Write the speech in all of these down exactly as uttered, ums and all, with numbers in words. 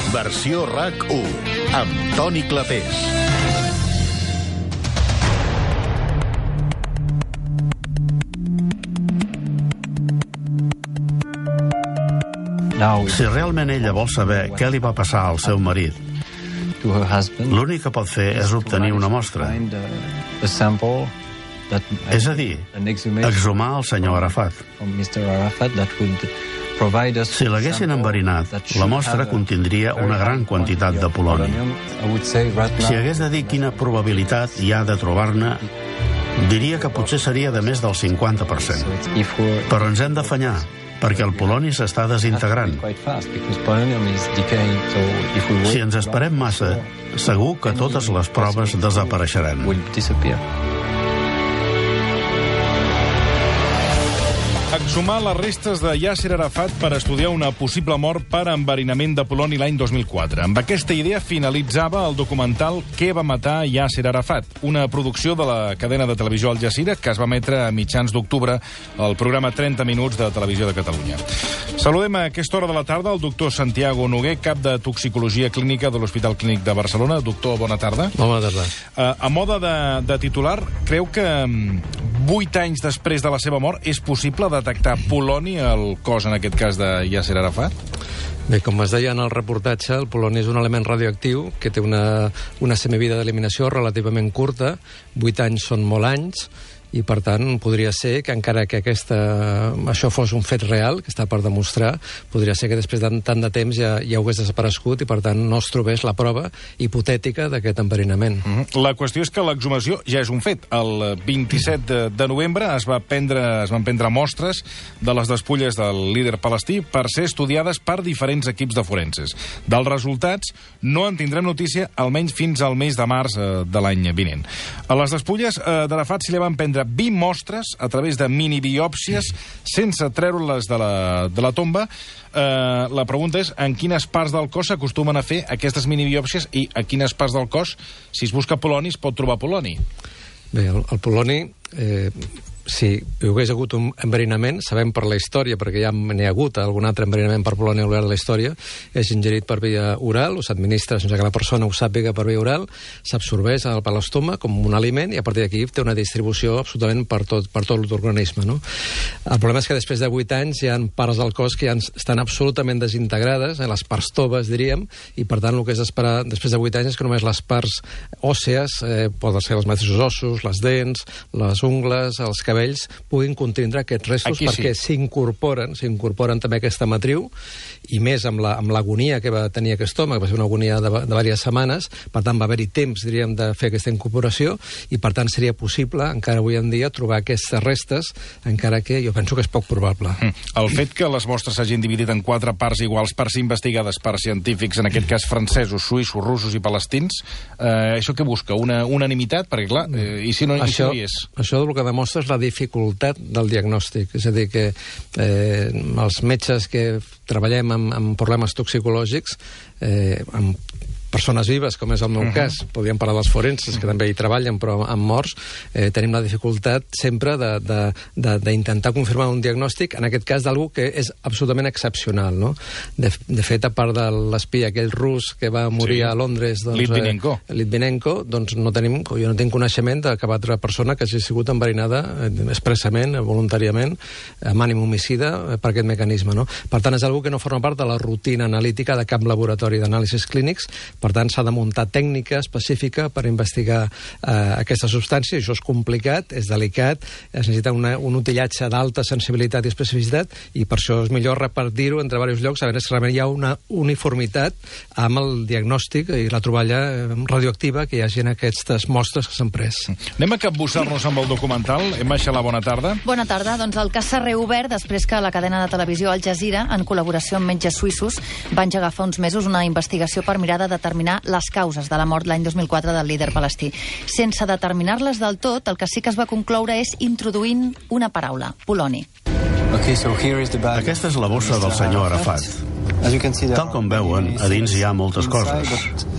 Versió RAC u, amb Toni Clapés. Si realment ella vol saber què li va passar al seu marit, l'únic que pot fer és obtenir una mostra. És a dir, exhumar el senyor Arafat. Si l'haguessin enverinat, la mostra contindria una gran quantitat de poloni. Si hagués de dir quina probabilitat hi ha de trobar-ne, diria que potser seria de més del cinquanta per cent. Però ens hem d'afanyar, perquè el poloni s'està desintegrant. Si ens esperem massa, segur que totes les proves desapareixeran. Exhumar les restes de Yasser Arafat per estudiar una possible mort per enverinament de poloni l'any dos mil quatre. Amb aquesta idea finalitzava el documental Què va matar Yasser Arafat, una producció de la cadena de televisió Al Jazeera que es va emetre a mitjans d'octubre al programa trenta minuts de Televisió de Catalunya. Saludem a aquesta hora de la tarda el doctor Santiago Noguer, cap de Toxicologia Clínica de l'Hospital Clínic de Barcelona. Doctor, bona tarda. Bona tarda. Uh, a moda de, de titular, creu que vuit anys després de la seva mort és possible detectar poloni al cos, en aquest cas, de Yasser Arafat? Bé, com es deia en el reportatge, el poloni és un element radioactiu que té una, una semivida d'eliminació relativament curta. Vuit anys són molt anys, i per tant podria ser que encara que aquesta, això fos un fet real, que està per demostrar, podria ser que després de tant de temps ja, ja hagués desaparegut i per tant no es trobés la prova hipotètica d'aquest enverinament. Mm-hmm. La qüestió és que l'exhumació ja és un fet. El vint-i-set de, de novembre es, va prendre, es van prendre mostres de les despulles del líder palestí per ser estudiades per diferents equips de forenses. Dels resultats no en tindrem notícia almenys fins al mes de març eh, de l'any vinent. A les despulles eh, d'Arafat s'hi van prendre vint mostres a través de mini-biòpsies sense treure-les de, la, de la tomba. Eh, la pregunta és en quines parts del cos s'acostumen a fer aquestes mini-biòpsies i a quines parts del cos, si es busca poloni, es pot trobar poloni. Bé, el, el poloni... Eh... Si hi hagués hagut un enverinament, sabem per la història, perquè ja n'hi ha hagut algun altre enverinament per poloni al llarg de la història, és ingerit per via oral, o s'administra sense que la persona ho sàpiga per via oral, s'absorbeix per l'estómac com un aliment i a partir d'aquí té una distribució absolutament per tot, per tot l'organisme. No? El problema és que després de vuit anys hi ha parts del cos que ja estan absolutament desintegrades, eh, les parts toves, diríem, i per tant el que és d'esperar després de vuit anys és que només les parts òssees, eh, poden ser els mateixos ossos, les dents, les ungles, els cabells, puguin contindre aquests restos. Aquí perquè sí. s'incorporen, s'incorporen també aquesta matriu, i més amb la, amb l'agonia que va tenir aquest home, que va ser una agonia de, de diverses setmanes, per tant va haver-hi temps, diríem, de fer aquesta incorporació, i per tant seria possible, encara avui en dia, trobar aquestes restes, encara que jo penso que és poc probable. El fet que les mostres s'hagin dividit en quatre parts iguals per ser investigades per científics, en aquest cas francesos, suïssos, russos i palestins, eh, això què busca? Una unanimitat? Perquè clar, eh, i si no, això, i si no hi és? Això el que demostra és la dificultat del diagnòstic. És a dir, que eh, els metges que treballem amb, amb problemes toxicològics, eh, amb persones vives, com és el meu uh-huh. cas, podríem parlar dels forenses, que també hi treballen, però amb morts, eh, tenim la dificultat sempre d'intentar confirmar un diagnòstic, en aquest cas d'algú que és absolutament excepcional. No? De, de fet, a part de l'espia aquell rus que va morir sí. a Londres, doncs, Litvinenko. Eh, Litvinenko, doncs no tenim, jo no tinc coneixement de cap altra persona que hagi sigut enverinada eh, expressament, voluntàriament, amb ànim homicida, eh, per aquest mecanisme. No? Per tant, és algú que no forma part de la rutina analítica de cap laboratori d'anàlisis clínics. Per tant, s'ha de muntar tècnica específica per investigar eh, aquesta substància. Això és complicat, és delicat, es necessita una, un utillatge d'alta sensibilitat i especificitat, i per això és millor repartir-ho entre diversos llocs, a veure si realment hi ha una uniformitat amb el diagnòstic i la troballa radioactiva que hi hagi en aquestes mostres que s'han pres. Anem a capbussar-nos amb el documental. Emma Xalà, bona tarda. Bona tarda. Doncs el cas s'ha reobert després que la cadena de televisió Al Jazeera, en col·laboració amb metges suïssos, va engegar fa uns mesos una investigació per mirar de determinar les causes de la mort l'any dos mil quatre del líder palestí. Sense determinar-les del tot, el que sí que es va concloure és introduint una paraula, poloni. Okay, so here is the bag. Aquesta és la bossa del senyor Arafat. Tal com veuen, a dins hi ha moltes coses.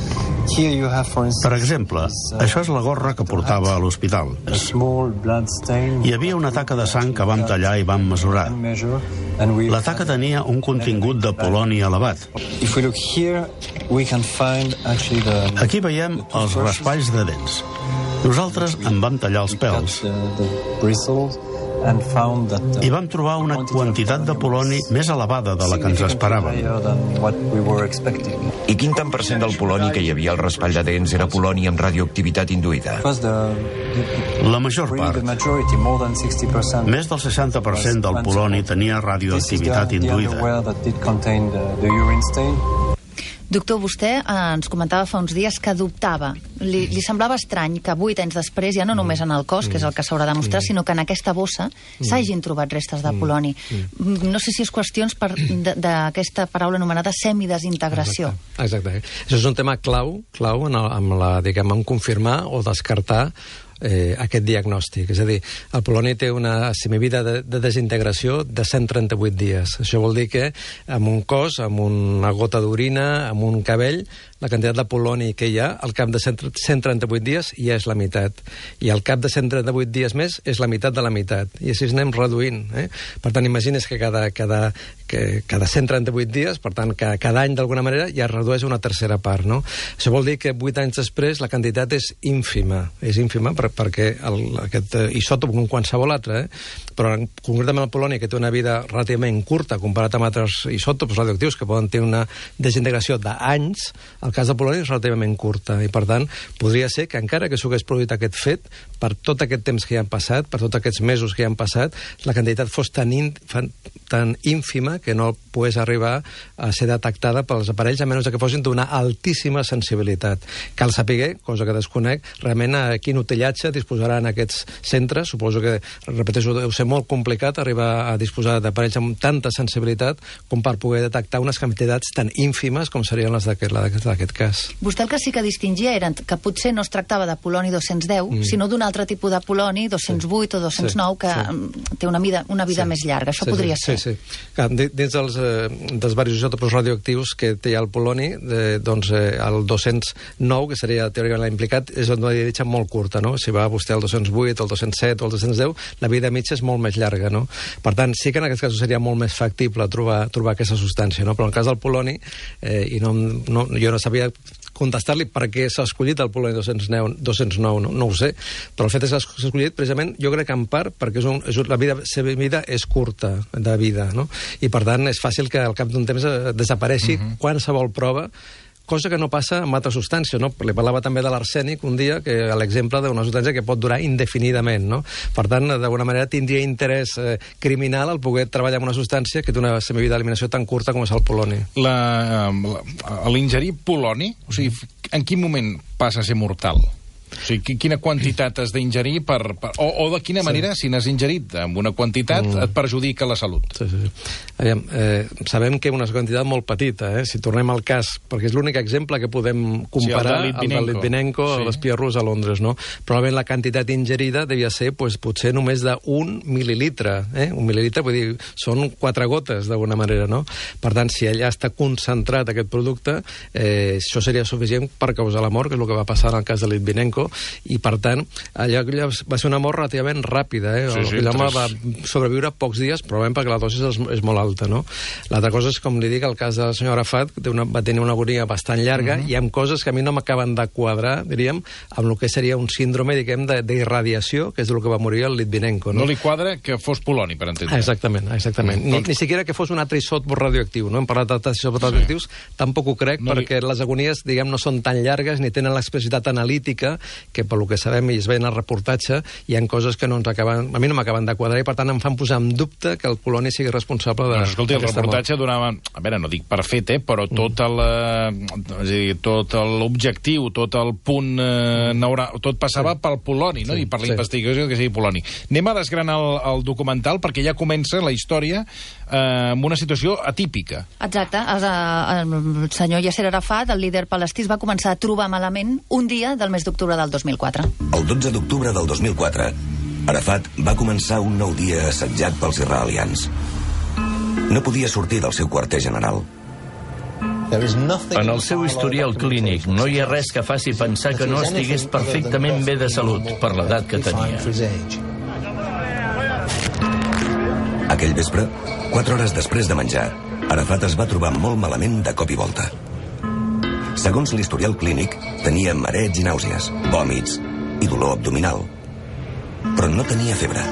Per exemple, això és la gorra que portava a l'hospital. Hi havia una taca de sang que vam tallar i vam mesurar. La taca tenia un contingut de poloni elevat. Aquí veiem els raspalls de dents. Nosaltres en vam tallar els pèls i vam trobar una quantitat de poloni més elevada de la que ens esperàvem. I quin tant per cent del poloni que hi havia al raspall de dents era poloni amb radioactivitat induïda? La major part. Més del seixanta per cent del poloni tenia radioactivitat induïda. Doctor, vostè eh, ens comentava fa uns dies que dubtava. Li, li semblava estrany que vuit anys després, ja no només en el cos, que és el que s'haurà de mostrar, sinó que en aquesta bossa s'hagin trobat restes de poloni. No sé si és qüestions per, d'aquesta paraula anomenada semidesintegració. Exacte. Exacte. Això és un tema clau, clau en, el, en, la, diguem, en confirmar o descartar Eh, aquest diagnòstic. És a dir, el poloni té una semivida de, de desintegració de cent trenta-vuit dies. Això vol dir que amb un cos, amb una gota d'orina, amb un cabell, la quantitat de poloni que hi ha al cap de cent trenta-vuit dies ja és la meitat. I al cap de cent trenta-vuit dies més és la meitat de la meitat. I així anem reduint. Eh? Per tant, imagines que cada, cada, que cada cent trenta-vuit dies, per tant, que cada any d'alguna manera ja es redueix una tercera part. No? Això vol dir que vuit anys després la quantitat és ínfima. És ínfima per perquè el, aquest isòtop, com qualsevol altre, eh? Però concretament el poloni, que té una vida relativament curta comparat amb altres isòtops radioactius que poden tenir una desintegració d'anys, el cas del poloni és relativament curta i, per tant, podria ser que encara que s'hagués produït aquest fet, per tot aquest temps que hi han passat, per tots aquests mesos que hi han passat, la quantitat fos tan, in, tan ínfima que no pogués arribar a ser detectada pels aparells, a menys que fossin d'una altíssima sensibilitat. Cal saber, cosa que desconec, realment a quin utillatge disposaran aquests centres. Suposo que, repeteixo, deu ser molt complicat arribar a disposar d'aparells amb tanta sensibilitat com per poder detectar unes quantitats tan ínfimes com serien les d'aquest cas. Vostè el que sí que distingia era que potser no es tractava de poloni dos-cents deu, mm. sinó d'un altre tipus de poloni, dos-cents vuit sí. o dos-cents nou, que sí. té una vida, una vida sí. més llarga. Això sí, podria sí, ser. Sí, sí. Clar, dins dels, eh, dels diversos isòtopos radioactius que té el poloni, eh, doncs eh, el dos-cents nou, que seria teòricament implicat, és una vida molt curta, no? Si va vostè al dos-cents vuit, al dos-cents set o al dos-cents deu, la vida mitja és molt més llarga, no? Per tant, sí que en aquest cas seria molt més factible trobar, trobar aquesta substància, no? Però en el cas del poloni, eh, i no, no, jo no sabia contestar-li per què s'ha escollit el poloni dos-cents nou, no, no ho sé, però el fet és que s'ha escollit precisament, jo crec que en part perquè és un, és un, la vida, seva vida és curta de vida, no? I per tant és fàcil que al cap d'un temps desapareixi uh-huh. qualsevol prova, cosa que no passa amb altres substàncies, no? Li parlava també de l'arsènic un dia, que l'exemple d'una substància que pot durar indefinidament, no? Per tant, d'alguna manera tindria interès eh, criminal el poder treballar amb una substància que té una semivida d'eliminació tan curta com és el poloni. L'ingerir poloni, o sigui, en quin moment passa a ser mortal? O sigui, quina quantitat has d'ingerir per, per, o, o de quina manera, sí. si n'has ingerit amb una quantitat, mm. et perjudica la salut? Sí, sí, sí. Aviam, eh, sabem que una quantitat molt petita, eh? Si tornem al cas, perquè és l'únic exemple que podem comparar sí, el de Litvinenko, sí. l'espia rus a Londres, no? Probablement la quantitat ingerida devia ser pues, potser només d'un mil·lilitre, eh? Un mil·lilitre, vull dir, són quatre gotes, d'alguna manera, no? Per tant, si allà està concentrat aquest producte, eh, això seria suficient per causar la mort, que és el que va passar en el cas de Litvinenko, i per tant allà va ser una mort relativament ràpida, eh? Sí, sí, l'home va sobreviure pocs dies, probablement perquè la dosi és, és molt alta, no? L'altra cosa és, com li dic, el cas del senyor Arafat, una, va tenir una agonia bastant llarga, uh-huh. i amb coses que a mi no m'acaben de quadrar, diríem, amb el que seria un síndrome, diguem, d'irradiació, que és el que va morir el Litvinenko, no? No li quadra que fos poloni, per entendre. Exactament, exactament. Ni, ni siquiera que fos un altre isòtop radioactiu, no? Hem parlat d'altres isòtops radioactius, sí. tampoc ho crec, no perquè li... les agonies, diguem, no són tan llargues, ni tenen l'explicitat analítica que pel que sabem i es veien al reportatge hi ha coses que no ens acaben, a mi no m'acaben de quadrar i per tant em fan posar en dubte que el poloni sigui responsable de... No, escolti, el reportatge mort. donava, a veure, no dic per fet, eh, però tot el, és a dir, tot l'objectiu, tot el punt eh, neura, tot passava sí. pel poloni, no? Sí, I per la sí. investigació que sigui poloni. Anem a desgranar el, el documental perquè ja comença la història eh, amb una situació atípica. Exacte. El, el senyor Yasser Arafat, el líder palestí, va començar a trobar malament un dia del mes d'octubre del dos mil quatre. El dotze d'octubre del dos mil quatre, Arafat va començar un nou dia assetjat pels israelians. No podia sortir del seu quarter general. En el seu historial clínic no hi ha res que faci pensar que no estigués perfectament bé de salut per l'edat que tenia. Aquell vespre, quatre hores després de menjar, Arafat es va trobar molt malament de cop i volta. Segons l'historial clínic, tenia mareig i nàusees, vòmits i dolor abdominal. Però no tenia febre.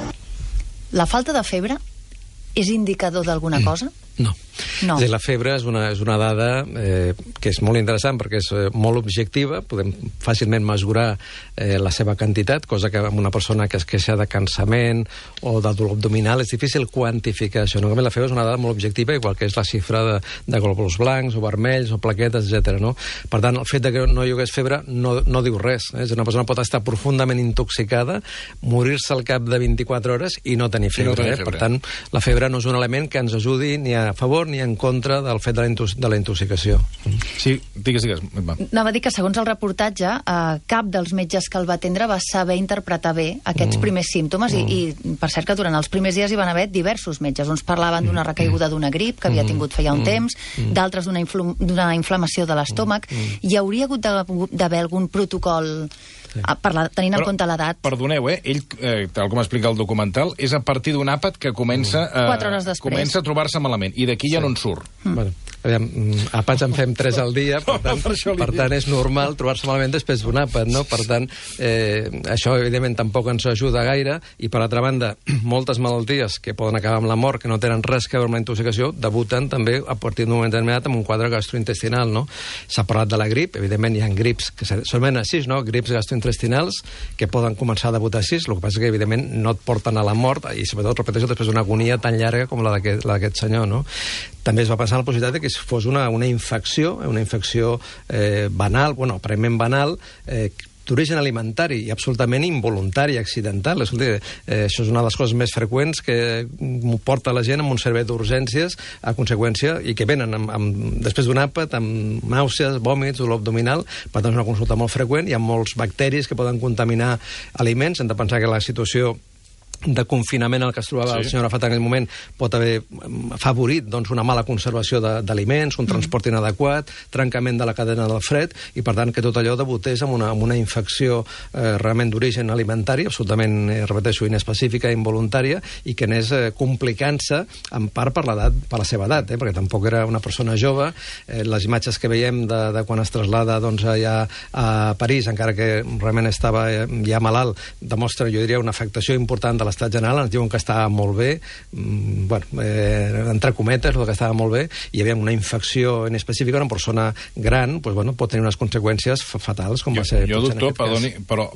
La falta de febre és indicador d'alguna cosa? No. No. És a dir, la febre és una, és una dada eh, que és molt interessant perquè és eh, molt objectiva, podem fàcilment mesurar eh, la seva quantitat, cosa que amb una persona que es queixa de cansament o de dolor abdominal és difícil quantificar això. Normalment la febre és una dada molt objectiva, igual que és la xifra de, de glòbuls blancs o vermells o plaquetes, etcètera. No? Per tant, el fet de que no hi hagués febre no, no diu res. Eh? Una persona pot estar profundament intoxicada, morir-se al cap de vint-i-quatre hores i no tenir febre. No tenir febre. Eh? Per tant, la febre no és un element que ens ajudi ni a favor ni en contra del fet de la, intox de la intoxicació. Sí, digues, digues. Va. Anava a dir que, segons el reportatge, eh, cap dels metges que el va atendre va saber interpretar bé aquests mm. primers símptomes mm. i, i, per cert, que durant els primers dies hi van haver diversos metges. Uns parlaven d'una recaiguda d'una grip que havia tingut feia un mm. temps, mm. d'altres d'una infl inflamació de l'estómac. Mm. Hi hauria hagut d'haver algun protocol per la, tenint en Però, compte l'edat? Perdoneu, eh? Ell, eh, tal com explica el documental, és a partir d'un àpat que comença, eh, Quatre hores després. comença a trobar-se malament. I d'aquí ja no en surt. Mm. Bueno, aviam, àpats en fem tres al dia, per tant, per, per tant és normal trobar-se malament després d'un àpat, no? Per tant, eh, això evidentment tampoc ens ajuda gaire, i per altra banda, moltes malalties que poden acabar amb la mort, que no tenen res que veure amb la intoxicació, debuten també a partir d'un moment determinat amb un quadre gastrointestinal, no? S'ha parlat de la grip, evidentment hi ha grips que s'anomenen així, no? Grips gastrointestinals, que poden començar a debutar així, el que passa que evidentment no et porten a la mort, i sobretot, repeteixo, després d'una agonia tan llarga com la d'aquest senyor, no? També es va pensar en la possibilitat de que fos una, una infecció, una infecció eh, banal, bueno, aparentment banal, eh, d'origen alimentari i absolutament involuntari, accidental. És, dir, eh, això és una de les coses més freqüents que porta la gent amb un servei d'urgències a conseqüència, i que venen amb, amb, després d'un àpat, amb nàusees, vòmits, dolor abdominal. Per tant, és una consulta molt freqüent. Hi ha molts bacteris que poden contaminar aliments. Hem de pensar que la situació de confinament en el que es trobava sí. el senyor Arafat en aquell moment pot haver favorit doncs, una mala conservació d'aliments, un transport mm. inadequat, trencament de la cadena del fred, i per tant que tot allò debutés amb una, amb una infecció eh, realment d'origen alimentari, absolutament, eh, repeteixo, inespecífica, involuntària, i que anés eh, complicant-se en part per l'edat, per la seva edat, eh, perquè tampoc era una persona jove. Eh, les imatges que veiem de, de quan es traslada doncs, allà a París, encara que realment estava eh, ja malalt, demostra, jo diria, una afectació important de l'estat general. Ens diuen que estava molt bé, mm, bueno, eh, entre cometes, que estava molt bé, i hi havia una infecció en específica, una persona gran, pues, bueno, pot tenir unes conseqüències fatals, com jo, va ser... Jo, doctor, perdoni, però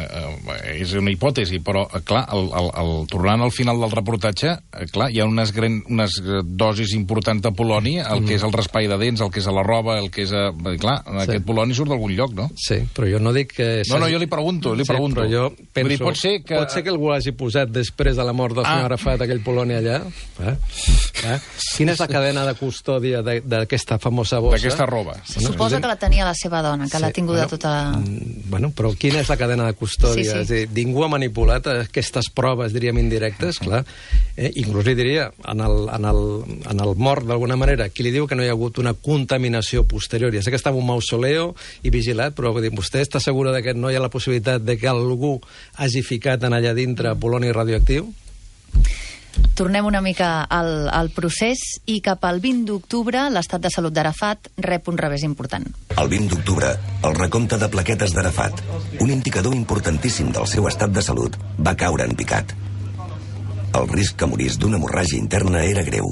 eh, és una hipòtesi, però, eh, clar, el, el, el, tornant al final del reportatge, eh, clar, hi ha unes, gran, unes dosis importants de poloni, el mm. que és el raspall de dents, el que és a la roba, el que és a... Clar, sí. aquest poloni surt d'algun lloc, no? Sí, però jo no dic que... No, no, jo li pregunto, li sí, pregunto. Però jo penso... Dir, pot ser que... Pot ser que algú hagi posat després de la mort del senyor ah. Arafat aquell poloni allà. Eh? Eh? Quina és la cadena de custòdia d'aquesta famosa bossa? D'aquesta roba. Se suposa que la tenia la seva dona, que sí, l'ha tinguda bueno, tota... Bueno, però quina és la cadena de custòdia? Sí, sí. És a dir, ningú ha manipulat aquestes proves, diríem, indirectes, clar. Eh? Inclús li diria, en el, en el, en el mort, d'alguna manera, qui li diu que no hi ha hagut una contaminació posterior? Ja sé que estava un mausoleo i vigilat, però dir, vostè està segura de que no hi ha la possibilitat de que algú hagi ficat en allà dintre poloni radioactiu? Tornem una mica al, al procés, i cap al vint d'octubre l'estat de salut d'Arafat rep un revés important. El vint d'octubre, el recompte de plaquetes d'Arafat, un indicador importantíssim del seu estat de salut, va caure en picat. El risc que morís d'una hemorràgia interna era greu.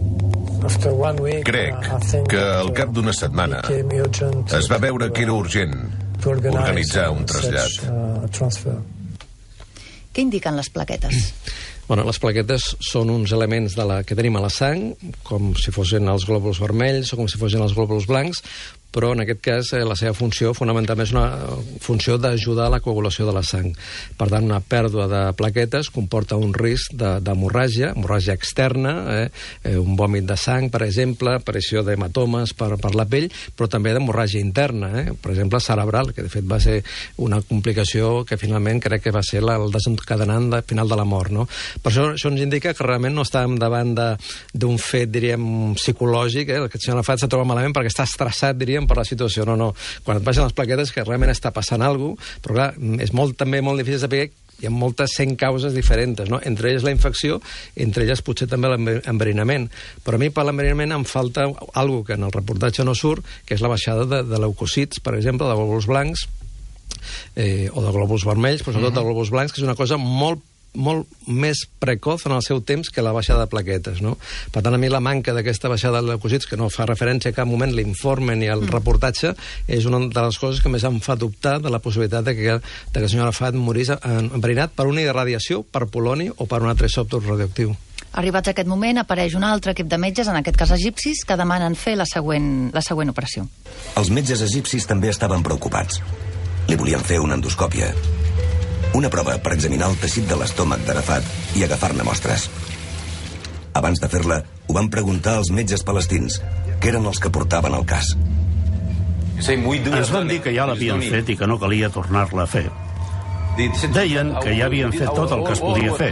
Crec que al cap d'una setmana es va veure que era urgent organitzar un trasllat. Què indiquen les plaquetes? Bueno, les plaquetes són uns elements de la, que tenim a la sang, com si fossin els glòbuls vermells o com si fossin els glòbuls blancs, però en aquest cas eh, la seva funció fonamentalment és una funció d'ajudar a la coagulació de la sang. Per tant, una pèrdua de plaquetes comporta un risc d'hemorràgia, hemorràgia externa, eh, un vòmit de sang, per exemple, aparició d'hematomes per, per la pell, però també d'hemorràgia interna, eh, per exemple, cerebral, que de fet va ser una complicació que finalment crec que va ser la, el desencadenant de, final de la mort. No? Per això, això ens indica que realment no estàvem davant d'un fet, diríem, psicològic, eh, que el senyor Arafat s'ha trobat malament perquè està estressat, diríem, per la situació. No, no. Quan et baixen les plaquetes que realment està passant alguna cosa, però clar, és molt, també molt difícil saber hi ha moltes cent causes diferents, no? Entre elles la infecció, entre elles potser també l'enverinament. Però a mi per l'enverinament em falta algo que en el reportatge no surt, que és la baixada de, de leucocits, per exemple, de glòbuls blancs, eh, o de glòbuls vermells, però sobretot de glòbuls blancs, que és una cosa molt molt més precoz en el seu temps que la baixada de plaquetes, no? Per tant, a mi la manca d'aquesta baixada de leucocits, que no fa referència a cap moment l'informe ni al mm. reportatge, és una de les coses que més em fa dubtar de la possibilitat de que, de que el senyor Arafat morís enverinat per una irradiació, per poloni o per un altre isòtop radioactiu. Arribats a aquest moment, apareix un altre equip de metges, en aquest cas egipcis, que demanen fer la següent, la següent operació. Els metges egipcis també estaven preocupats. Li volien fer una endoscòpia, una prova per examinar el teixit de l'estómac d'Arafat i agafar-ne mostres. Abans de fer-la, ho van preguntar als metges palestins, que eren els que portaven el cas. Ens van dir que ja l'havien fet i que no calia tornar-la a fer. Deien que ja havien fet tot el que es podia fer.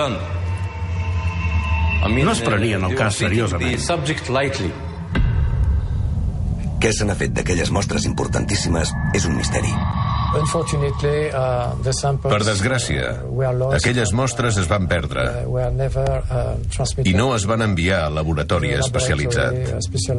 No es prenien el cas seriosament. Què se n'ha fet d'aquelles mostres importantíssimes és un misteri. Per desgràcia, aquelles mostres es van perdre i no es van enviar al laboratori especialitzat.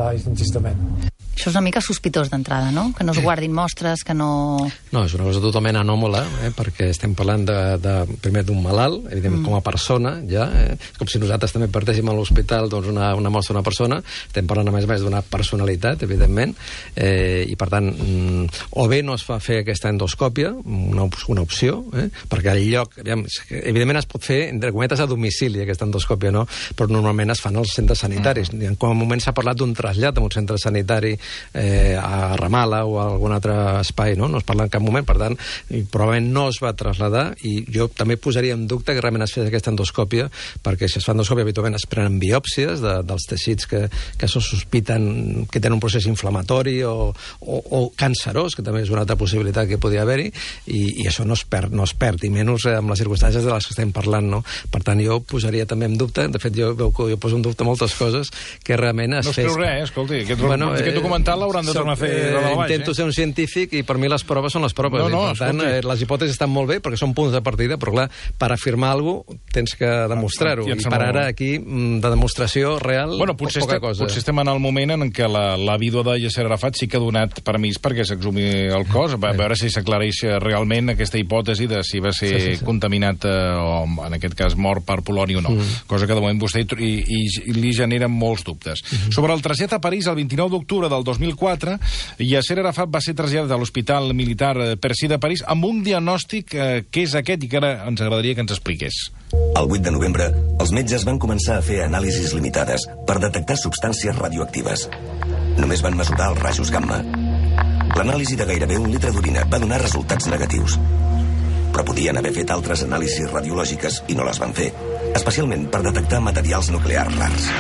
Això és una mica sospitós d'entrada, no? Que no es guardin mostres, que no... No, és una cosa totalment anòmala, eh? Perquè estem parlant de, de, primer d'un malalt, evidentment mm. com a persona, ja, eh? Com si nosaltres també partéssim a l'hospital doncs una, una mostra d'una persona, estem parlant a més a més d'una personalitat, evidentment, eh, i per tant, mm, o bé no es fa fer aquesta endoscòpia, una, una opció, eh? Perquè al lloc, aviam, evidentment es pot fer, entre cometes, a domicili, aquesta endoscòpia, no? Però normalment es fan als centres sanitaris. Mm. Com a moment s'ha parlat d'un trasllat a un centre sanitari Eh, a Ramala o a algun altre espai, no? No es parla en cap moment, per tant, probablement no es va traslladar, i jo també posaria en dubte que realment es fes aquesta endoscòpia, perquè si es fa endoscòpia habitualment es prenen biòpsies de, dels teixits que, que se sospiten que tenen un procés inflamatori o, o, o cancerós, que també és una altra possibilitat que podia haver-hi, i, i això no es perd, no es perd, i menys amb les circumstàncies de les que estem parlant, no? Per tant, jo posaria també en dubte, de fet, jo veu que jo poso en dubte moltes coses, que realment es no fes... No escriu res, eh? Escolti, aquest, bueno, aquest documental l'hauran de tornar a fer eh, de la baix. Intento eh? ser un científic i per mi les proves són les proves. No, no, I, per tant, eh, les hipòtesis estan molt bé perquè són punts de partida, però clar, per afirmar alguna cosa tens que demostrar-ho. I, I per ara aquí, de demostració real, bueno, potser poca estem, cosa. Potser estem en el moment en què la, la vídua de Yasser Arafat sí que ha donat permís perquè s'exhumi el cos, a veure si s'aclareix realment aquesta hipòtesi de si va ser sí, sí, sí. contaminat eh, o, en aquest cas, mort per poloni o no. Mm. Cosa que de moment vostè i, i, i li genera molts dubtes. Mm-hmm. Sobre el trasllat a París el vint-i-nou d'octubre del dos mil quatre, Yasser Arafat va ser traslladat a l'Hospital Militar Persi de París amb un diagnòstic eh, que és aquest i que ara ens agradaria que ens expliqués. El vuit de novembre, els metges van començar a fer anàlisis limitades per detectar substàncies radioactives. Només van mesurar els rajos gamma. L'anàlisi de gairebé un litre d'orina va donar resultats negatius. Però podien haver fet altres anàlisis radiològiques i no les van fer, especialment per detectar materials nuclears rars.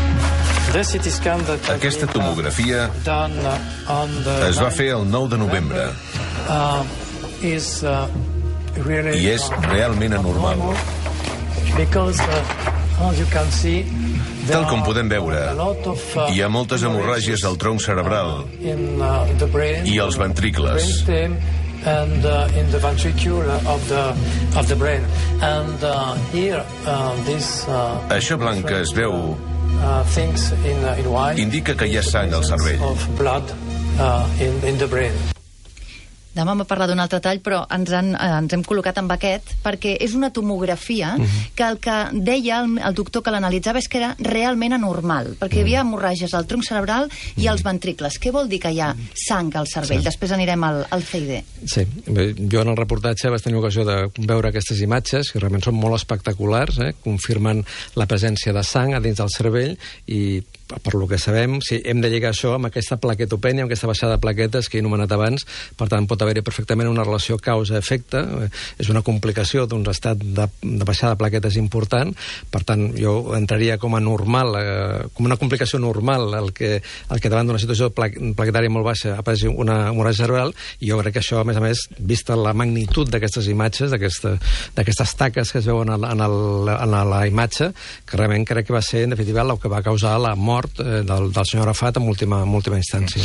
Aquesta tomografia es va fer el nou de novembre i és realment anormal. Tal com podem veure, hi ha moltes hemorràgies al tronc cerebral i als ventricles. and uh, in the ventricle of the of the brain, and uh, here uh, this uh, això blanc que es veu uh, things in uh, in white indica que hi ha sang al cervell. Of blood uh, in in the brain. Demà m'ha parlat d'un altre tall, però ens, han, eh, ens hem col·locat amb aquest, perquè és una tomografia uh-huh. que el que deia el, el doctor que l'analitzava és que era realment anormal, perquè hi havia hemorràgies al tronc cerebral i als ventricles. Què vol dir que hi ha sang al cervell? Sí. Després anirem al, al C I D. Sí, jo en el reportatge vaig tenir ocasió de veure aquestes imatges, que realment són molt espectaculars, eh? Confirmen la presència de sang a dins del cervell i per lo que sabem, sí, hem de lligar això amb aquesta plaquetopènia, amb aquesta baixada de plaquetes que he anomenat abans, per tant pot haver-hi perfectament una relació causa-efecte, és una complicació d'un estat de, de baixada de plaquetes important, per tant jo entraria com a normal, eh, com una complicació normal el que, el que davant d'una situació plaquetària molt baixa apareixi una hemorràgia cerebral, i jo crec que això, a més a més, vista la magnitud d'aquestes imatges, d'aquestes taques que es veuen en, el, en, la imatge, que realment crec que va ser, en definitiva, el que va causar la mort mort eh, del, del senyor Arafat en última, en última instància.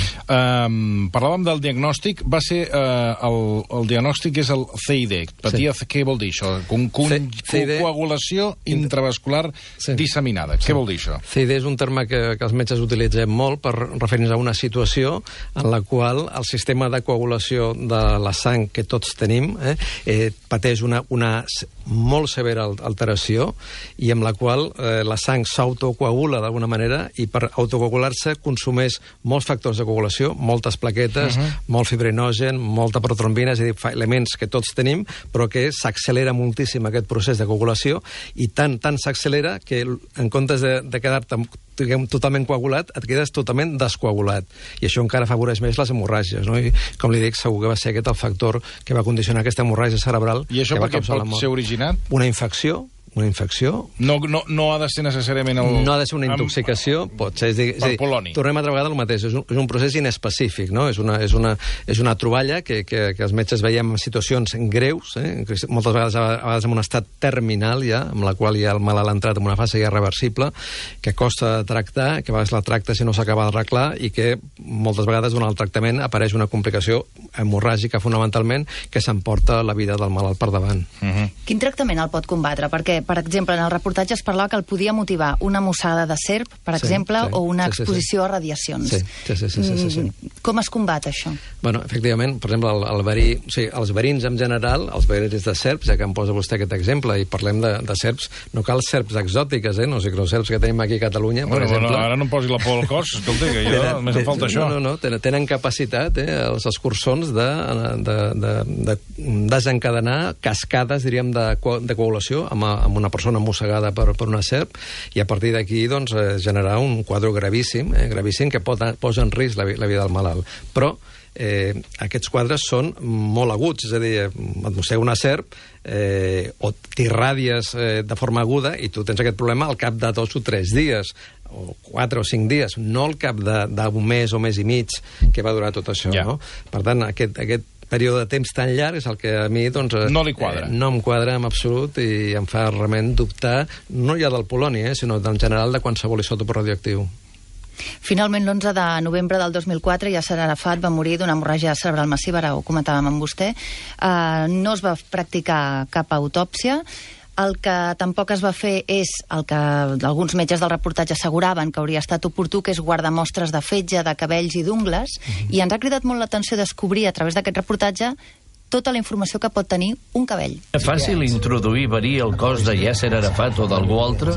Um, parlàvem del diagnòstic. Va ser uh, el, el diagnòstic és el C I D. Patia, sí. Què vol dir això? Con, con, C I D... Coagulació intravascular sí. disseminada. Sí. Què vol dir això? C I D és un terme que, que els metges utilitzem molt per referir-nos a una situació en la qual el sistema de coagulació de la sang que tots tenim eh, eh, pateix una, una molt severa alteració i amb la qual eh, la sang s'autocoagula d'alguna manera i per autocoagular-se consumeix molts factors de coagulació, moltes plaquetes, uh -huh. molt fibrinogen, molta protrombina, és a dir, fa elements que tots tenim, però que s'accelera moltíssim aquest procés de coagulació i tant, tant s'accelera que en comptes de, de quedar-te totalment coagulat, et quedes totalment descoagulat. I això encara afavoreix més les hemorràgies, no? I, com li dic, segur que va ser aquest el factor que va condicionar aquesta hemorràgia cerebral. I això per què pot ser originat? Una infecció, una infecció... No, no, no ha de ser necessàriament... El... No ha de ser una intoxicació, amb... pot ser... És dir, és dir, poloni. Tornem altra vegada al mateix, és un, és un procés inespecífic, no? És una, és una, és una troballa que, que, que els metges veiem en situacions greus, eh? moltes vegades, a vegades en un estat terminal ja, amb la qual ja el malalt ha entrat en una fase ja reversible, que costa de tractar, que a vegades la tracta si no s'acaba d'arreglar i que moltes vegades durant el tractament apareix una complicació hemorràgica fonamentalment que s'emporta la vida del malalt per davant. Uh-huh. Quin tractament el pot combatre? Perquè per exemple, en el reportatge es parlava que el podia motivar una mossada de serp, per sí, exemple, sí, o una sí, exposició sí, sí. a radiacions. Sí, sí, sí, sí, sí, sí, sí. Com es combat, això? Bueno, efectivament, per exemple, el, el verí, o sigui, els verins en general, els verins de serps, ja que em posa vostè aquest exemple, i parlem de, de serps, no cal serps exòtiques, eh? No sé, els serps que tenim aquí a Catalunya, per bueno, exemple... Bueno, ara no em posi la por al cos, escolta, que jo tenen, només em falta no, això. No, no, tenen, tenen capacitat, eh, els escurçons de, de, de, de desencadenar cascades, diríem, de, de coagulació amb, amb una persona mossegada Per, per una serp, i a partir d'aquí doncs, eh, generar un quadre gravíssim, eh, gravíssim que pot, posa en risc la, la vida del malalt. Però eh, aquests quadres són molt aguts, és a dir, et mossega una serp eh, o t'irradies eh, de forma aguda i tu tens aquest problema al cap de dos o tres dies, o quatre o cinc dies, no al cap d'un mes o mes i mig que va durar tot això. Yeah. No? Per tant, aquest, aquest període de temps tan llarg és el que a mi doncs, no li quadra. Eh, no em quadra en absolut i em fa realment dubtar, no ja del poloni, eh, sinó en general de qualsevol isòtop radioactiu. Finalment, l'onze de novembre del dos mil quatre, Yasser Arafat va morir d'una hemorràgia cerebral massiva, ara ho comentàvem amb vostè. Uh, no es va practicar cap autòpsia. El que tampoc es va fer és el que alguns metges del reportatge asseguraven que hauria estat oportú, que és guardar mostres de fetge, de cabells i d'ungles, mm-hmm. i ens ha cridat molt l'atenció descobrir a través d'aquest reportatge tota la informació que pot tenir un cabell. És fàcil introduir verí al cos de Yasser Arafat o d'algú altre?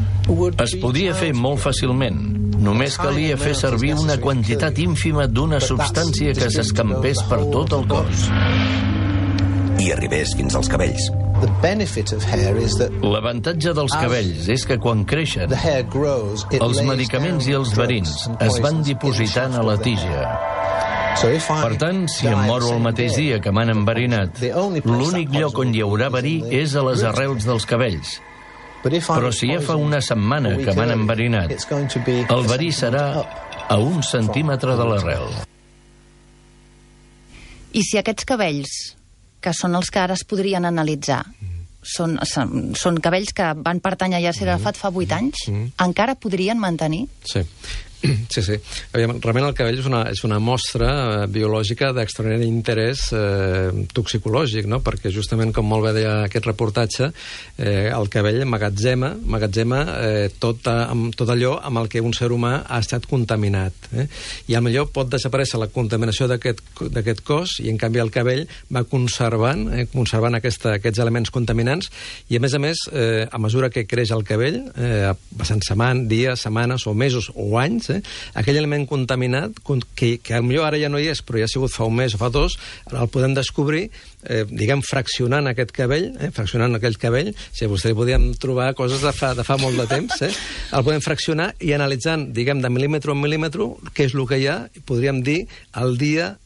Es podia fer molt fàcilment. Només calia fer servir una quantitat ínfima d'una substància que s'escampés per tot el cos. I arribés fins als cabells. L'avantatge dels cabells és que quan creixen, els medicaments i els verins es van dipositant a la tija. Per tant, si em moro el mateix dia que m'han enverinat, l'únic lloc on hi haurà verí és a les arrels dels cabells. Però si ja fa una setmana que m'han enverinat, el verí serà a un centímetre de l'arrel. I si aquests cabells, que són els que ara es podrien analitzar, són, són, són cabells que van pertànyer a Yasser Arafat fa vuit anys, mm. encara podrien mantenir? Sí. Sí, sí. Realment el cabell és una, és una mostra eh, biològica d'extraordinari interès eh, toxicològic, no? Perquè justament, com molt bé deia aquest reportatge, eh, el cabell magatzema, magatzema eh, tot, amb, tot allò amb el que un ser humà ha estat contaminat. Eh? I potser pot desaparèixer la contaminació d'aquest cos i, en canvi, el cabell va conservant, eh, conservant aquesta, aquests elements contaminants i, a més a més, eh, a mesura que creix el cabell, eh, passant setmanes, dies, setmanes o mesos o anys, Eh? aquell element contaminat que, que potser ara ja no hi és, però ja ha sigut fa un mes o fa dos, ara el podem descobrir eh, diguem, fraccionant aquest cabell, eh, fraccionant aquell cabell, si a vostè podíem trobar coses de fa, de fa molt de temps, eh? el podem fraccionar i analitzant, diguem, de mil·límetre en mil·límetre, què és el que hi ha, podríem dir el dia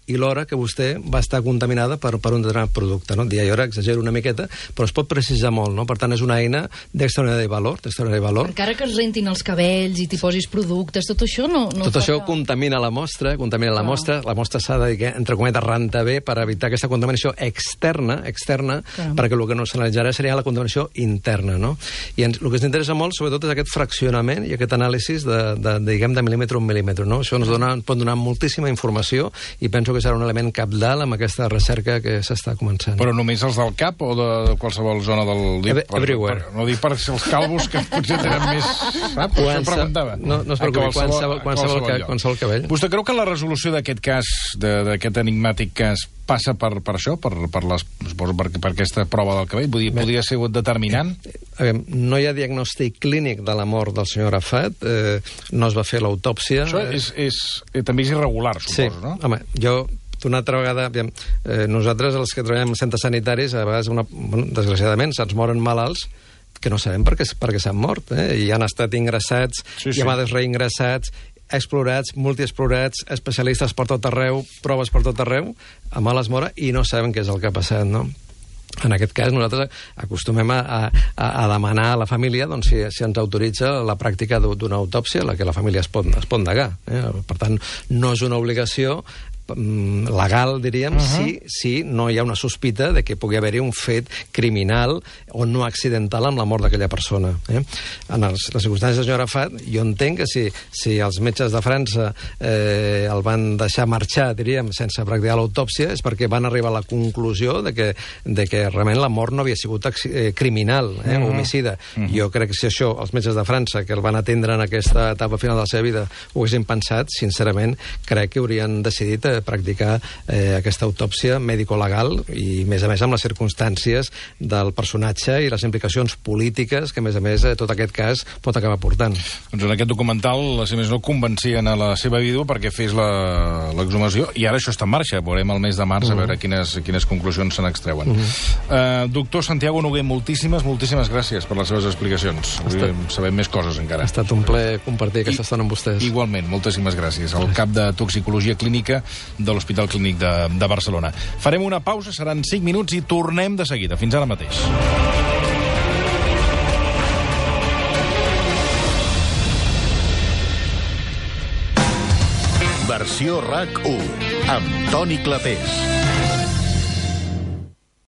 i l'hora que vostè va estar contaminada per, per un determinat producte. No? Dia i hora, exagero una miqueta, però es pot precisar molt. No? Per tant, és una eina d'extraordinari valor, d'extraordinari valor. Encara que es rentin els cabells i t'hi posis productes, tot això no... no tot això que... contamina la mostra, contamina la mostra. La mostra s'ha de, entre cometes, rentar bé per evitar aquesta contaminació externa, externa, Caram. perquè el que no s'analitzarà seria la contaminació interna. No? I ens, el que ens interessa molt, sobretot, és aquest fraccionament i aquest anàlisi de, de, de, diguem, de mil·límetre a un mil·límetre. No? Això ens dona, pot donar moltíssima informació i penso que serà un element capdalt amb aquesta recerca que s'està començant. Però només els del cap o de qualsevol zona del dit? Everywhere. Per, no dic per els calvos, que potser tenen més... Saps? Això preguntava. No, no es preocupi, qualsevol, qualsevol, qualsevol, qualsevol cabell. Vostè creu que la resolució d'aquest cas, d'aquest enigmàtic cas, passa per, per això, per, per, les, suposo, per, per aquesta prova del cabell? Vull dir, podria ser determinant? Eh, no hi ha diagnòstic clínic de la mort del senyor Arafat, eh, no es va fer l'autòpsia. Això és, és, eh, també és irregular, suposo, sí. no? Home, jo... Una altra vegada, eh, nosaltres, els que treballem en centres sanitaris, a vegades, una, bueno, desgraciadament, se'ns moren malalts que no sabem per què, per què s'han mort, eh? I han estat ingressats, sí, sí. i a vegades reingressats, explorats, multiexplorats, especialistes per tot arreu, proves per tot arreu, a males mora, i no sabem què és el que ha passat, no? En aquest cas, nosaltres acostumem a, a, a demanar a la família doncs, si, si ens autoritza la pràctica d'una autòpsia, la que la família es pot, es pot negar. Eh? Per tant, no és una obligació legal, diríem, uh-huh. si, si no hi ha una sospita de que pugui haver-hi un fet criminal o no accidental amb la mort d'aquella persona. Eh? En els, les circumstàncies del senyor Arafat, jo entenc que si, si els metges de França eh, el van deixar marxar, diríem, sense practicar l'autòpsia, és perquè van arribar a la conclusió de que, de que realment la mort no havia sigut eh, criminal, eh, uh-huh. homicida. Uh-huh. Jo crec que si això, els metges de França, que el van atendre en aquesta etapa final de la seva vida, ho haguessin pensat, sincerament, crec que haurien decidit eh, practicar eh, aquesta autòpsia mèdico-legal i, a més a més, amb les circumstàncies del personatge i les implicacions polítiques que, a més a més, eh, tot aquest cas pot acabar portant. Doncs en aquest documental, si més no, convencien a la seva vídua perquè fes l'exhumació i ara això està en marxa. Veurem el mes de març uh-huh. a veure quines, quines conclusions se n'extreuen. Uh-huh. Uh, doctor Santiago Noguer, moltíssimes, moltíssimes gràcies per les seves explicacions. Estat... Sabem més coses encara. Ha estat un plaer compartir aquesta estona amb vostès. Igualment, moltíssimes gràcies. El cap de Toxicologia Clínica de l'Hospital Clínic de, de Barcelona. Farem una pausa, seran cinc minuts i tornem de seguida. Fins ara mateix. Versió RAC u amb Toni Clapés.